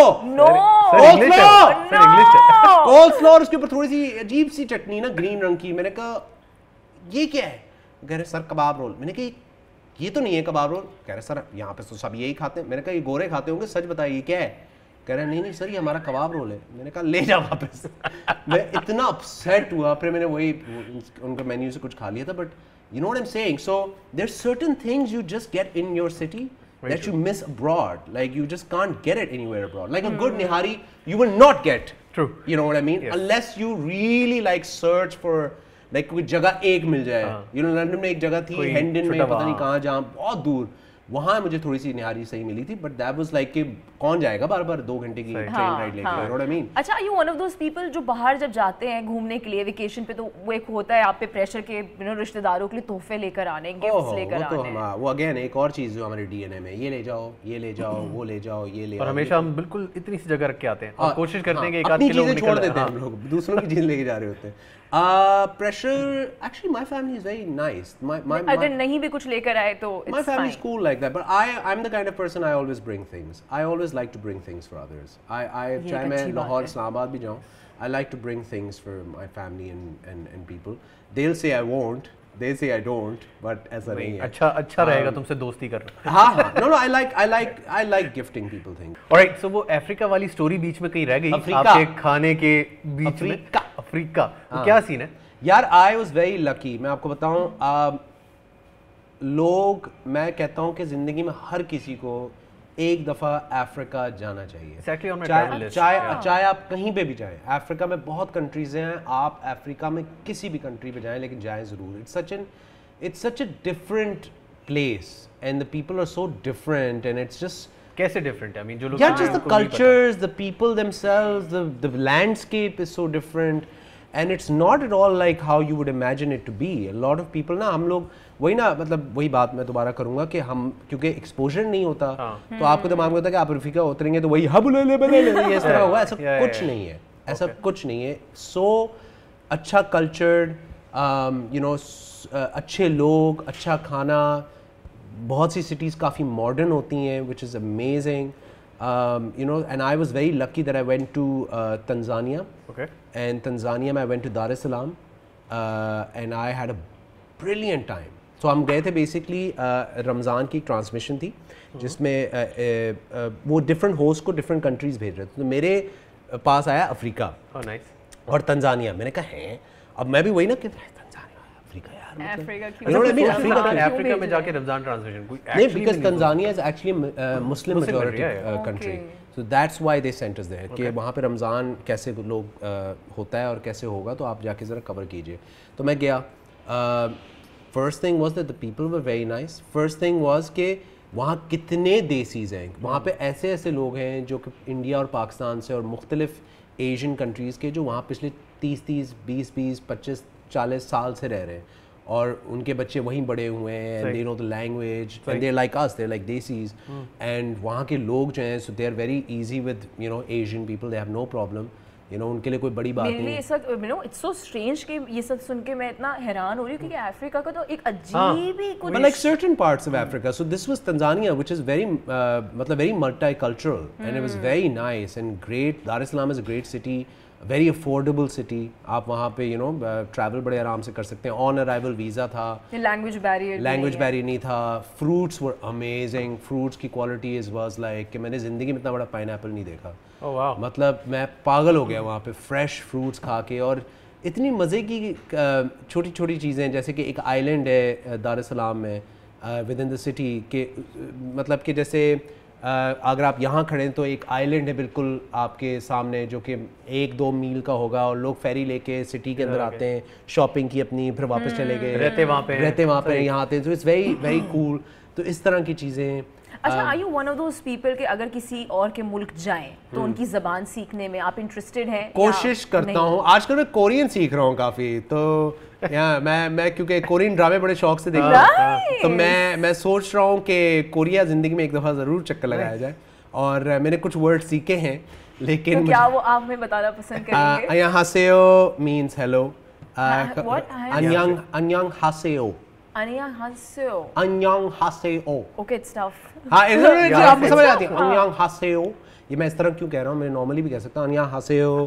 coleslaw, और उसके ऊपर थोड़ी सी अजीब सी चटनी ना, ग्रीन रंग की। मैंने कहा ये क्या है? कह रहे सर कबाब रोल। मैंने कहा ये तो नहीं है कबाब रोल। कह रहे सर यहाँ पे तो सब यही खाते हैं। मैंने कहा ये गोरे खाते होंगे, सच बताइए ये क्या है? कह रहे नहीं सर ये हमारा कबाब रोल है। मैंने कहा ले जा वापस। मैं इतना अपसेट हुआ, फिर मैंने वही उनके मेन्यू से कुछ खा लिया था। But you know what I am saying, so there are certain things you just get in your city that you miss abroad, like you just can't get it anywhere abroad. Like a good nihari you will not get. True. You know what I mean? Yes. Unless you really like search for like कोई जगह एक मिल जाए। You know London में एक जगह थी हेंडन में, पता नहीं कहाँ, जहाँ बहुत दूर, वहाँ मुझे थोड़ी सी निहारी सही मिली थी। बट दैट वाज लाइक कि कौन जाएगा बार-बार 2 घंटे की ट्रेन राइड लेके, you know what I mean? अच्छा, you one of those people जो बाहर जब जाते हैं घूमने के लिए वेकेशन पे, तो वो एक होता है आप पे प्रेशर के रिश्तेदारों के लिए तोहफे लेकर आने, गिफ्ट्स लेकर आने। वो अगेन एक और चीज जो हमारे डीएनए में, ये ले जाओ, ये ले जाओ, वो ले जाओ, ये ले। और हमेशा हम बिल्कुल इतनी सी जगह रख के आते हैं और कोशिश करते हैं कि एक आध किलो छोड़ देते हैं हम लोग, दूसरों की चीज लेके जा रहे होते हैं। Pressure, actually my family is very nice. अगर नहीं भी कुछ लेकर आए तो it's my family is fine. cool like that, but I'm the kind of person I always bring things. I always like to bring things for others. चाहे मैं लाहौर इस्लामाबाद भी जाऊँ, I like to bring things for my family and people. They'll say I won't, they say I don't, but ऐसा नहीं है। अच्छा रहेगा तुमसे दोस्ती करना। हाँ, no, I like gifting people things. Alright, so वो अफ्रीका वाली स्टोरी बीच में कहीं रह गई आपके खाने के बीच में। अफ्रीका क्या सीन है यार? I was very lucky. मैं आपको बताऊं, लोग, मैं कहता हूं कि जिंदगी में हर किसी को एक दफ़ा अफ्रीका जाना चाहिए। Exactly on my travel list. चाहे आप कहीं पे भी जाएं, अफ्रीका में बहुत कंट्रीज हैं, आप अफ्रीका में किसी भी कंट्री पे जाएं, लेकिन जाएं ज़रूर। It's such a different place and the people are so different and it's just कैसे डिफरेंट है? I mean, जो लोग Yeah, just the cultures, the people themselves, the landscape is so different, and it's not at all like how you would imagine it to be. A lot of people ना हम लोग वही ना मतलब वही बात मैं दोबारा करूँगा कि हम क्योंकि एक्सपोजर नहीं होता तो आपको दिमाग में होता है कि आप अफ्रीका उतरेंगे तो वही हब ले ये इस तरह होगा, ऐसा कुछ नहीं है, ऐसा कुछ नहीं है. So अच्छा कल्चर्ड, यू नो, अच्छे लोग, अच्छा खाना, बहुत सी सिटीज़ काफ़ी मॉडर्न होती हैं which is amazing, you know, and I was very lucky that I went to Tanzania. Okay. And Tanzania I went to Dar es Salaam and I had a brilliant time. So हम गए थे basically Ramzan की transmission थी जिसमें वो different host को different countries भेज रहे थे. तो मेरे पास आया अफ्रीका और तंजानिया. मैंने कहा है, अब मैं भी वही ना कि अफ्रीका में जाके रमजान ट्रांसमिशन कोई नहीं, because Tanzania is actually a Muslim majority country, so that's why they sent us there कि वहाँ पे रमज़ान कैसे लोग होता है और कैसे होगा, तो आप जाके ज़रा कवर कीजिए. तो मैं गया. First thing was that the people were very nice. First thing was कि वहाँ कितने देसीज़ हैं. वहाँ पे ऐसे ऐसे लोग हैं जो कि इंडिया और पाकिस्तान से और मुख्तलिफ एशियन कंट्रीज़ के जो वहाँ पिछले 30-30, 20-20, 25-40 साल से रह रहे हैं और उनके बच्चे वहीं बड़े हुए हैं. And they know the language and they like us, they like desis. And वहाँ के लोग जो हैं so they are very easy with you know Asian people, they have no problem, you know, उनके लिए कोई बड़ी बात नहीं है. ये सब you know it's so strange कि ये सब सुन के मैं इतना हैरान हो रही हूँ क्योंकि अफ्रीका का तो एक अजीब ही कुछ, like certain parts of Africa. So this was Tanzania, which is very मतलब very multicultural and it was very nice and great. Dar es Salaam is a great city, very affordable city. आप वहाँ पे you know travel बड़े आराम से कर सकते हैं. On arrival visa था. language barrier नहीं था. Fruits were amazing. Fruits की quality was like कि मैंने ज़िंदगी में इतना बड़ा pineapple नहीं देखा. Oh wow. मतलब मैं पागल हो गया वहाँ पे fresh fruits खा के. और इतनी मज़े की छोटी छोटी चीज़ें, जैसे कि एक आइलैंड है दार एस सलाम में विद इन द सिटी के, मतलब कि जैसे अगर आप यहाँ खड़े हैं तो एक आइलैंड है बिल्कुल आपके सामने जो कि 1-2 मील का होगा और लोग फेरी लेके सिटी के अंदर आते हैं, शॉपिंग की अपनी, फिर वापस चले गए, रहते वहाँ पे यहाँ आते हैं. तो इट्स वेरी वेरी कूल. तो इस तरह की चीज़ें. अच्छा, are you one of those people के अगर किसी और के मुल्क जाएं तो उनकी ज़बान सीखने में आप इंटरेस्टेड हैं? कोशिश करता हूँ. आजकल मैं कोरियन सीख रहा हूँ काफ़ी. तो यार मैं क्योंकि कोरियन ड्रामे बड़े शौक से देखता हूँ, तो मैं सोच रहा हूँ कि कोरिया ज़िंदगी में एक दफ़ा ज़रूर चक्कर लगाया जाए. और मैंने कुछ वर्ड सीखे हैं, लेकिन तो क्या वो आप हमें बताना पसंद करेंगे? annyeonghaseyo means hello. annyeonghaseyo. annyeonghaseyo. Okay, it's tough. हाँ, आपको समझ आती है. annyeonghaseyo. ये मैं इस तरह क्यों कह रहा हूँ, मैं नॉर्मली भी कह सकता हूँ annyeonghaseyo.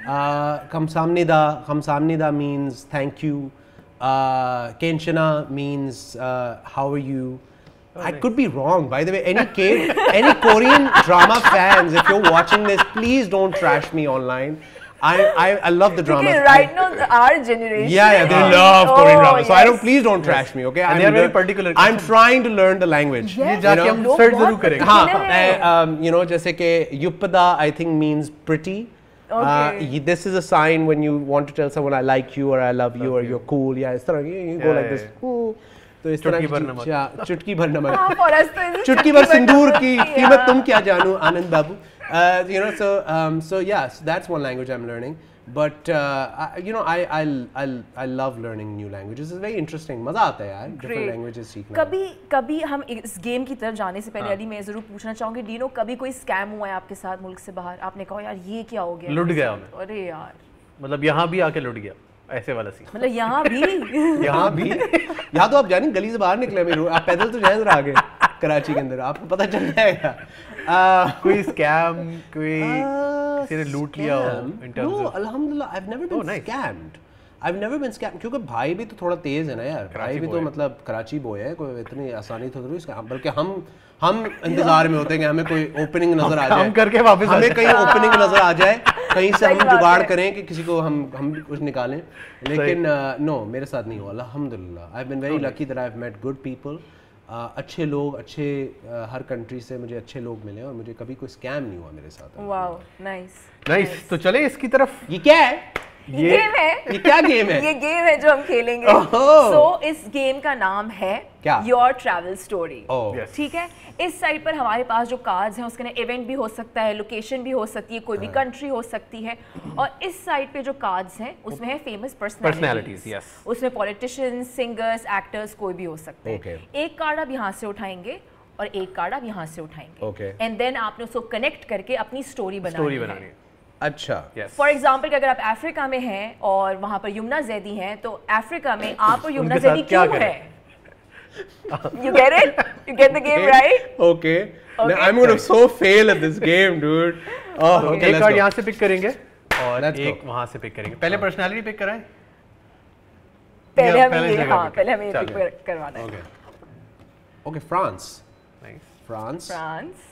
kamsamnida means thank you. Kenshana means how are you. I could be wrong, by the way. Any Korean drama fans, if you're watching this, please don't trash me online. I love the drama. Okay, right now our generation. Yeah, they love Korean drama. So please don't trash me, okay? And they are very particular. I'm trying to learn the language. ये जाके हम search जरूर करेंगे. हाँ, you know, जैसे कि युपदा I think means pretty. Okay. This is a sign when you want to tell someone I like you or I love you or you're cool. Yeah, इस तरह you go like this. तो इस तरह की चुटकी भर नमक, चुटकी भर सिंदूर की कीमत तुम क्या जानू आनंद बाबू. You know, so yeah, so that's one language I'm learning. But you know, I love learning new languages. It's very interesting. मजा आता है यार different languages सीखना. कभी हम इस गेम की तरफ जाने से पहले अली मैं जरूर पूछना चाहूँगी, डीनो, कभी कोई स्कैम हुआ है आपके साथ मुल्क से बाहर? आपने कहा यार ये क्या हो गया? लुट गया मैं. अरे यार, मतलब यहाँ भी आके लुट गया, ऐसे वाला सीन. मतलब यहाँ भी यहाँ तो आप जाने गली से बाहर निकले, आप पैदल तो जाए जरा आगे कराची के अंदर, आपको पता चल जाएगा. कोई स्कैम, कोई किसी ने लूट लिया हो in terms of? अल्हम्दुलिल्लाह I've never been scammed. I've never been scammed क्योंकि भाई भी तो थोड़ा तेज है ना यार. भाई भी तो मतलब कराची बॉय है, कोई इतनी आसानी तो थोड़ी स्कैम. बल्कि हम इंतजार में होते हैं कि हमें कोई ओपनिंग नजर आ जाए, हम करके वापस हमें कहीं ओपनिंग नजर आ जाए, कहीं से हम जुगाड़ करें कि किसी को हम कुछ निकालें. लेकिन नो, मेरे साथ नहीं हुआ अल्हम्दुलिल्लाह. I've been very lucky that I've met good people. अच्छे लोग, अच्छे हर कंट्री से मुझे अच्छे लोग मिले और मुझे कभी कोई स्कैम नहीं हुआ मेरे साथ. Wow, nice. तो चले इसकी तरफ. ये क्या है? गेम है, ये क्या गेम है? ये गेम है जो हम खेलेंगे। ओहो। सो इस गेम का नाम है क्या? Your travel story. Yes. ठीक है, इस साइड पर हमारे पास जो कार्ड्स हैं उसके ना इवेंट भी हो सकता है, लोकेशन भी हो सकती है, कोई भी कंट्री हो सकती है, और इस साइड पे जो कार्ड्स हैं उसमें है फेमस Personalities, yes. उसमें पॉलिटिशियंस, सिंगर्स, एक्टर्स कोई भी हो सकते हैं। Okay. एक कार्ड आप यहाँ से उठाएंगे और एक कार्ड आप यहाँ से उठाएंगे, Okay. एंड देन आपने उसको कनेक्ट करके अपनी स्टोरी स्टोरी बनानी बनानी है। है। अच्छा। Yes. फॉर एग्जाम्पल कि अगर आप अफ्रीका में हैं और वहाँ पर यमुना जैदी हैं, तो अफ्रीका में आप और यमुना उनके साथ जैदी क्या क्यों करें? है? You get it? You get the game right? Okay. Now, I'm going to so fail at this game, dude. Oh, okay, एक let's कार्ड go. यहाँ से पिक करेंगे और Let's एक go. वहाँ से पिक करेंगे। पहले पर्सनालिटी पिक कराएं? पहले या हमें पहले ये, जगह हाँ, pick पहले हमें ये चलो। pick करवाना है। Okay. Okay, France. Nice. France. France.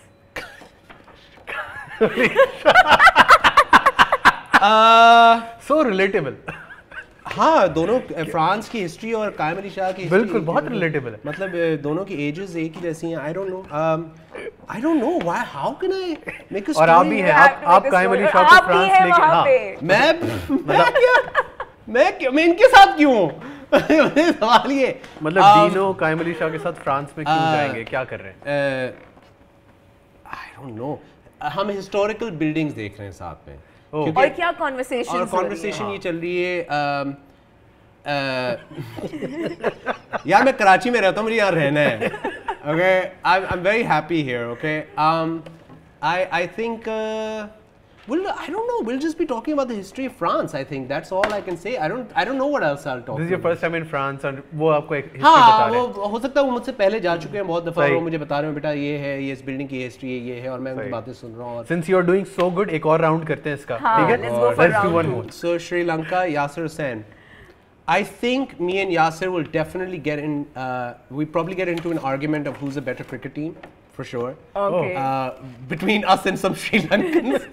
So relatable. हाँ, दोनों फ्रांस की हिस्ट्री और कायम अली शाह की history बिल्कुल, बहुत relatable है। मतलब दोनों की एजेस एक ही जैसी हैं। I don't know why. How can I make a story? और आप भी हैं, आप कायम अली शाह को फ्रांस लेके, हाँ, मैं इनके साथ क्यों हूँ? सवाल ये मतलब डीनो कायम अली शाह के साथ फ्रांस में क्यों जाएंगे, क्या कर रहे हैं? I don't know. हम हिस्टोरिकल बिल्डिंग्स देख रहे हैं साथ में। Oh. और क्या कॉन्वर्सेशन और कॉन्वर्सेशन ये चल रही है यार मैं कराची में रहता हूँ, मुझे यहाँ रहना है। Okay, I am very happy here. Okay, I think I don't know, we'll just be talking about the history of France. I think that's all I can say. I don't know what else I'll talk This is your about. first time in France और वो आपको एक history हाँ, बता रहे हैं। वो हो सकता है वो मुझसे पहले जा चुके हैं बहुत दफा, सही। वो मुझे बता रहे हैं बेटा ये है, ये इस बिल्डिंग की हिस्ट्री है, ये है, और मैं उनकी सही। बातें सुन रहा हूँ। और Since you are doing so good, एक और राउंड करते हैं इसका, हाँ, ठीक है? let's go for Let's do round one two. more. So Sri Lanka, Yasser Hussain. I think me and Yasser will definitely get in. We probably get into an argument of who's a better cricket team, for sure. Okay. Between us and some Sri Lankans.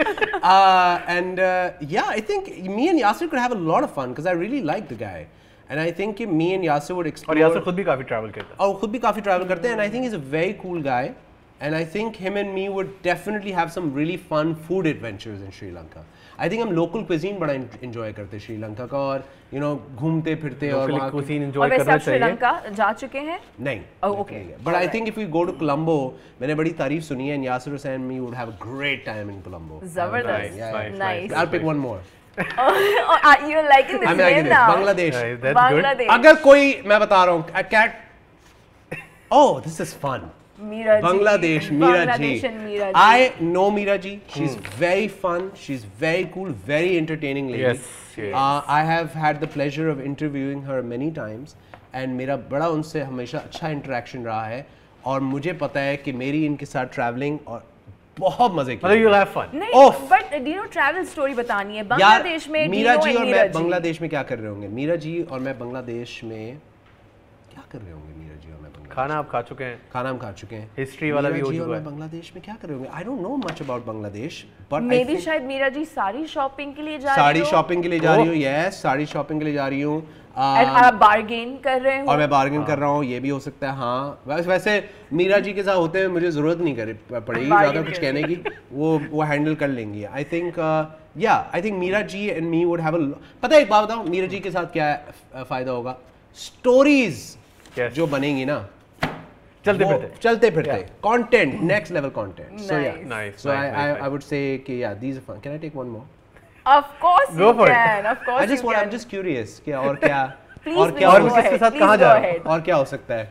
Yeah, I think me and Yasser could have a lot of fun because I really like the guy, and I think me and Yasser would explore. और यासर खुद भी काफी travel करता है। और खुद भी काफ़ी ट्रैवल करते हैं, and I think he's a very cool guy, and I think him and me would definitely have some really fun food adventures in Sri Lanka. I think हम local cuisine बड़ा enjoy करते हैं श्रीलंका का, और you know घूमते फिरते और Local वहाँ cuisine और enjoy वैसे करना आप चाहिए। श्रीलंका जा चुके हैं? नहीं। Oh, okay. But I think if we go to Colombo, मैंने बड़ी तारीफ सुनी है, and Yasser Hussain and me would have a great time in Colombo. जबरदस्त, Yeah, nice. I'll pick one more. You're liking this I'm liking game this. now. Bangladesh. Nice, that's good. Bangladesh. अगर कोई, मैं बता रहा हूँ, a cat. Oh, this is fun. Meera ji. Bangladesh, Meera Bangladesh ji. and Meera ji. I know Meera ji. She's very fun. She's very cool, very entertaining lady. Yes, yes. I have had the pleasure of interviewing her many times, and मेरा बड़ा उनसे हमेशा अच्छा interaction रहा है, और मुझे पता है कि मेरी इनके साथ traveling और बहुत मजे की। मतलब you'll have fun. नहीं, Off. but you know travel story बतानी है। बांग्लादेश में मीरा डीनो जी and और मीरा मैं जी। बांग्लादेश में क्या कर रहे होंगे? मीरा जी और मैं बांग्लादेश में क्या कर रहे होंगे? मीरा जी और मैं बांग्लादेश, खाना आप खा चुके हैं, खाना हम खा चुके हैं। हिस्ट्री वाला भी मीरा हो जी और चुका मैं है। बांग्लादेश में क्या कर रहे होंगे? I don't know much about Bangladesh, but maybe शायद मीरा जी साड़ी शॉपिंग के लिए जा रही साड़ी हो। शॉपिंग के लिए जा रही हूँ। यस, साड़ी शॉपिंग के लिए जा रही हूँ। And आप बार्गेन कर रहे हो। और मैं बार्गेन कर रहा हूँ, ये भी हो सकता है। हाँ, वैसे मीरा जी के साथ होते हैं मुझे जरूरत नहीं पड़ेगी ज़्यादा कुछ कहने की, वो हैंडल कर लेंगी। I think I think Meera ji and me would have पता है, एक बात बताऊँ, मीरा जी के साथ क्या फ़ायदा होगा? स्टोरीज जो बनेंगी ना, चलते फिरते content, next level content. So yeah, Nice, so nice, I would say कि या, these are fun. Can I take one more? Of course Go you for it. can. Of course I just you want, can. I'm just curious कि और क्या Please, और क्या please और go किसके ahead. साथ Please कहाँ go जा रहे हो? ahead. और क्या हो सकता है?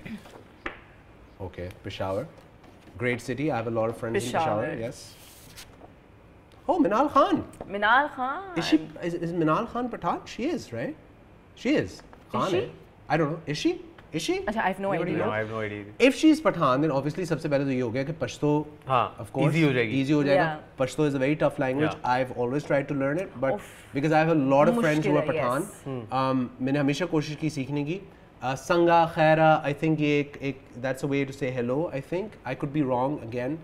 Okay, Peshawar, great city. I have a lot of friends in Peshawar. Peshawar. Yes. Oh, Minal Khan. Minal Khan. Is Minal Khan Pathan? She is, right? She is. Khan she? है. I don't know. Is she? Is she? अच्छा, I have no Anybody idea. No, know? I have no idea. If she is Pathan, then obviously सबसे पहले तो ये हो गया कि पश्तो, हाँ, of course, easy हो जाएगी। easy हो जाएगा। Yeah. Pashto is a very tough language. Yeah. I've always tried to learn it, but Oof. because I have a lot of friends who are मुश्किल है, Pathan, मैंने हमेशा कोशिश की सीखने की। संगा खैरा, I think ये एक that's a way to say hello. I think I could be wrong again.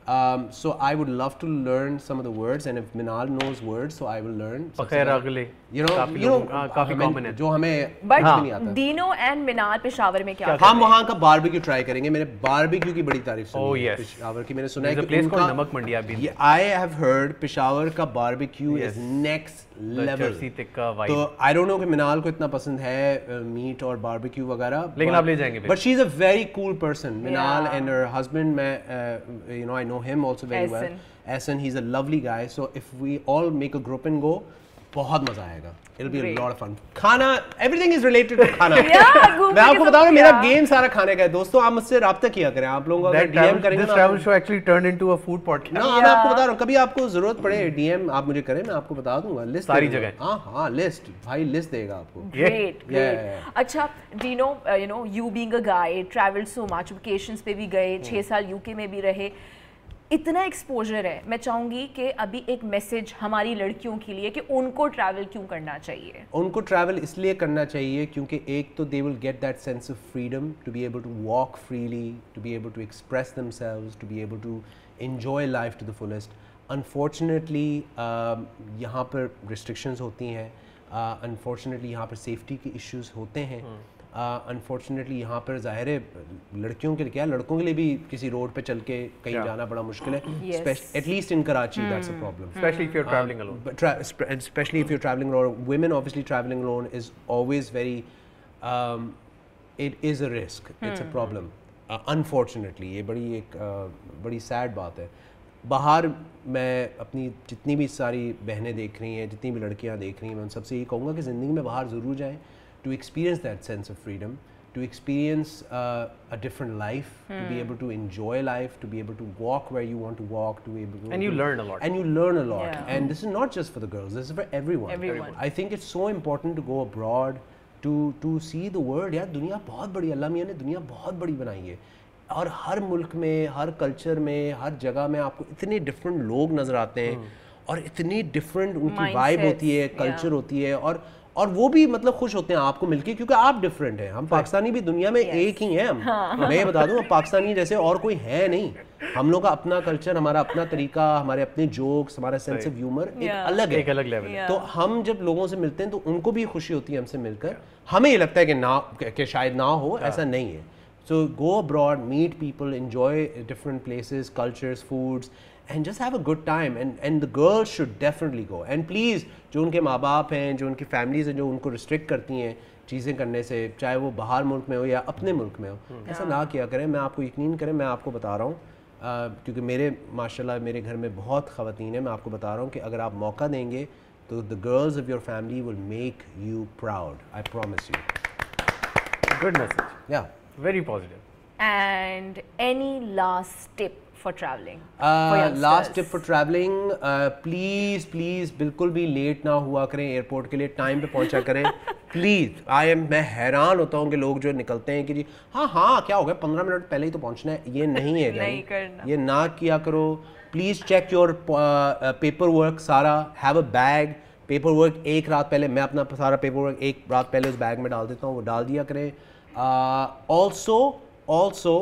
So I would love to learn some of the words, and if Minal knows words, so I will learn. बखैर अगले काफी common है जो हमें but नहीं आता। Dino and मिनाल पेशावर में क्या हम वहाँ का बारबेक्यू ट्राई करेंगे। मैंने बारबेक्यू की बड़ी तारीफ सुनी Oh, है yes. पेशावर की। मैंने सुना है कि प्लेस उनका कॉल्ड नमक मंडी अभी I have heard पेशावर का barbecue is next level। Charsi tikka vibe. तो I don't know कि मिनाल को इतना पसंद है मीट और बारबेक्यू वगैरह, लेकिन आप ले जाएंगे but she's a very cool person। Minal Yeah. and her husband, मैं you know I know him also very well। Ehsan, he's a lovely guy। So if we all make a group and go, बहुत मजा आएगा। It'll be a lot of fun। खाना, everything is related to खाना। मैं आपको बता रहा हूँ मेरा गेम सारा खाने का है। दोस्तों आप मुझसे राब्ता किया करें। आप लोगों को अगर DM करेंगे This travel show actually turned into a food podcast। ना मैं आपको बता रहा हूँ, कभी आपको जरूरत पड़े DM आप मुझे करें, मैं आपको बता दूंगा लिस्ट सारी जगह। हाँ लिस्ट, भाई लिस्ट देगा आपको। Great, great। Yeah. अच्छा Dino, you know you being a guy traveled so much, vacations पे भी गए, 6 साल UK में भी रहे, इतना एक्सपोजर है। मैं चाहूंगी कि अभी एक मैसेज हमारी लड़कियों के लिए कि उनको ट्रैवल क्यों करना चाहिए। उनको ट्रैवल इसलिए करना चाहिए क्योंकि एक तो they will get that sense of freedom to be able to walk freely, to be able to express themselves, to be able to enjoy life to the fullest. Unfortunately यहाँ पर रिस्ट्रिक्शंस होती हैं, अनफॉर्चुनेटली यहाँ पर safety के issues होते हैं, unfortunately यहाँ पर ज़ाहिर है लड़कियों के लिए क्या, लड़कों के लिए भी किसी रोड पे चल के कहीं जाना बड़ा मुश्किल है। At least in Karachi that's a problem, especially if you're traveling alone। especially if you're traveling alone. Women obviously traveling alone is always very it is a risk, it's a problem। unfortunately ये बड़ी एक बड़ी सैड बात है। बाहर मैं अपनी जितनी भी सारी बहनें देख रही हैं, जितनी भी लड़कियां देख रही हैं, मैं उन सबसे ये कहूँगा कि ज़िंदगी में बाहर ज़रूर जाएं, to experience that sense of freedom, to experience a different life, to be able to enjoy life, to be able to walk where you want to walk, to be able to... And you learn a lot. And you learn a lot. Yeah. And this is not just for the girls, this is for everyone. Everyone. I think it's so important to go abroad, to see the world। यार दुनिया बहुत बड़ी, अल्लाह मियाँ ने दुनिया बहुत बड़ी बनाई है, और हर मुल्क में, हर कल्चर में, हर जगह में आपको इतने डिफरेंट लोग नज़र आते हैं, और इतनी डिफरेंट उनकी वाइब होती है, कल्चर होती है, और वो भी मतलब खुश होते हैं आपको मिलके क्योंकि आप डिफरेंट हैं। हम पाकिस्तानी भी दुनिया में एक ही हैं हम। मैं बता दूं पाकिस्तानी जैसे और कोई है नहीं। हम लोग का अपना कल्चर, हमारा अपना तरीका, हमारे अपने जोक्स, हमारा सेंस ऑफ ह्यूमर एक अलग है, एक अलग लेवल है। तो हम जब लोगों से मिलते हैं तो उनको भी खुशी होती है हमसे मिलकर। हमें ये लगता है कि ना कि शायद ना हो, ऐसा नहीं है। So go abroad, meet people, enjoy different places, cultures, foods, and just have a good time. And the girls should definitely go. And please, जो उनके माँ बाप हैं, जो उनकी फैमिलीज हैं, जो उनको रिस्ट्रिक्ट करती हैं चीज़ें करने से, चाहे वो बाहर मुल्क में हो या अपने मुल्क में हो, ऐसा ना किया करें। मैं आपको यकीन करें, मैं आपको बता रहा हूँ क्योंकि मेरे माशाल्लाह मेरे घर में बहुत ख़वातीन हैं, मैं आपको बता रहा हूँ कि अगर आप मौका देंगे तो the girls of your family will make you proud. I promise you. Good message. Yeah. Very positive. And any last tip for traveling? for youngsters? Last tip for traveling, please बिल्कुल भी लेट ना हुआ करें airport के लिए, time पे पहुंचा करें प्लीज। मैं हैरान होता हूँ कि लोग जो निकलते हैं कि जी हाँ क्या हो गया 15 मिनट पहले ही तो पहुंचना है, ये नहीं है नहीं करना। ये ना किया करो। Please check your paper work सारा, have a bag. Paper work एक रात पहले, मैं अपना सारा पेपर वर्क एक रात पहले उस बैग में डाल देता हूँ, वो डाल दिया करें। Also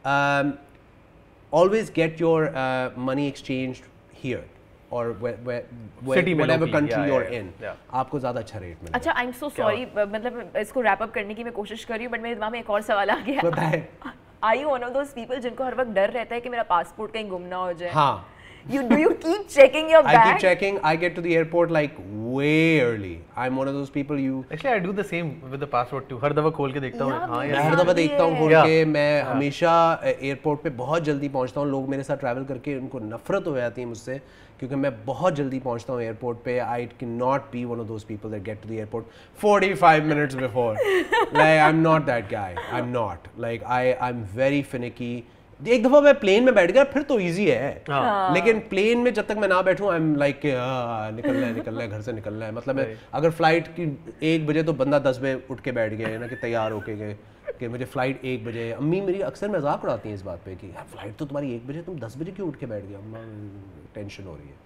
always get your money exchanged here or whatever country you're in, आपको ज़्यादा अच्छा रेट मिलेगा। अच्छा, I'm so sorry, मतलब इसको रैप अप करने की मैं कोशिश कर रही हूँ, बट मेरे दिमाग में एक और सवाल आ गया। Are you one of those people जिनको हर वक्त डर रहता है कि मेरा पासपोर्ट कहीं गुम ना हो जाए? हाँ। Do you keep checking your bag? I keep checking. I get to the airport like way early. I'm one of those people Actually, I do the same with the passport too. हर दफा खोल के देखता हूँ। हाँ मैं हर दफा देखता हूँ खोल के। मैं हमेशा एयरपोर्ट पे बहुत जल्दी पहुँचता हूँ। लोग मेरे साथ ट्रैवल करके उनको नफरत हो जाती है मुझसे क्योंकि मैं बहुत जल्दी पहुँचता हूँ एयरपोर्ट पे। I cannot be one of those people that get to the airport 45 minutes before. Like I'm not that guy. I'm not. Like I'm very finicky. एक दफ़ा मैं प्लेन में बैठ गया फिर तो इजी है, लेकिन प्लेन में जब तक मैं ना बैठूं आई एम लाइक निकलना है घर से निकलना है। मतलब अगर फ्लाइट की 1 बजे तो बंदा 10 बजे उठ के बैठ गया है ना कि तैयार होके गए कि मुझे फ़्लाइट 1 बजे है। अम्मी मेरी अक्सर मजाक उड़ाती हैं इस बात पे कि यार फ्लाइट तो तुम्हारी 1 बजे, तुम 10 बजे क्यों उठ के बैठ गया? अम्मा टेंशन हो रही है।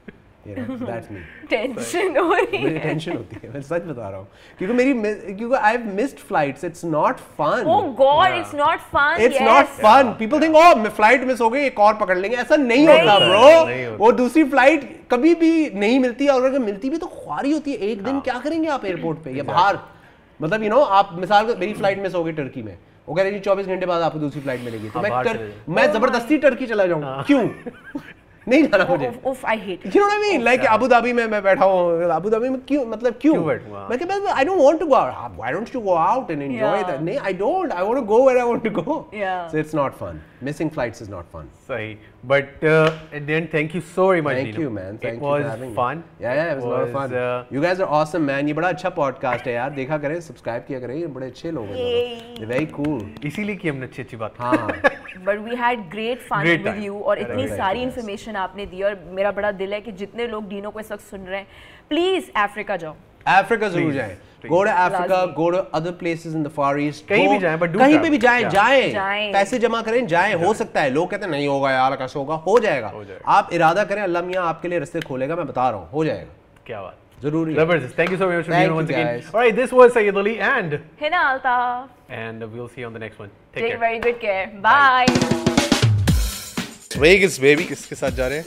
You know, that's me. Tension हो रही मुझे है। टेंशन होती है, मैं सच बता रहा हूँ, क्योंकि I have missed flights, it's not fun. Oh God, it's not fun. It's yes. not fun. People think, oh, flight miss हो गई, एक और पकड़ लेंगे। ऐसा नहीं होता नहीं ब्रो। होता। वो दूसरी फ्लाइट कभी भी नहीं मिलती, और अगर मिलती भी तो ख्वारी होती है। एक दिन क्या करेंगे आप एयरपोर्ट पे या बाहर? मतलब आप मिसाल को मेरी फ्लाइट मिस हो गई टर्की में, वो कह रहे जी 24 घंटे बाद आपको दूसरी फ्लाइट मिलेगी, तो मैं जबरदस्ती टर्की चला जाऊँ, क्यों? नहीं जाना मुझे। Oof, I hate it. You know what I mean? Like Abu Dhabi में मैं बैठा हूँ, अबू धाबी में क्यों, मतलब क्यों? मैं कहता I don't want to go out. Why don't you go out and enjoy Yeah. that? नहीं, I don't. I want to go where I want to go. Yeah. So it's not fun. Missing flights is not fun. सही, but at the end, thank you so very much. Thank Dino. you, man. Thank it you was for having fun. me. Yeah, it was a lot of fun. You guys are awesome, man. ये बड़ा अच्छा podcast है यार, देखा करें, subscribe किया करें, ये बड़े अच्छे लोग हैं दोनों। Very cool. इसीलिए कि हमने अच्छी बात। हाँ। But we had great fun Great with time. you और इतनी Right, सारी yes. इन्फॉर्मेशन आपने दी, और मेरा बड़ा दिल है कि जितने लोग डीनो को इस वक्त सुन रहे हैं, प्लीज अफ्रीका जाओ। अफ्रीका जरूर जाएं। Go to Africa, Lazmi. go to other places in the Far East. कहीं भी जाएं, but do कहीं travel. पे भी जाएं, Yeah. जाएं, पैसे जमा करें, जाएं। हो सकता है, लोग कहते हैं नहीं होगा यार, कैसे होगा? हो जाएगा। आप इरादा करें, अल्लाह मियाँ आपके लिए रास्ते खोलेगा, मैं बता रहा हूँ, हो जाएगा। क्या बात, जरूरी है। जबरदस्त। Thank you so much for Thank being once you, again. guys. All right, this was Sayyid Ali and Hina Altaf. we'll see you on the next one. Take Take care. very good care. Bye. Vegas baby, किसके साथ जा रहे हैं?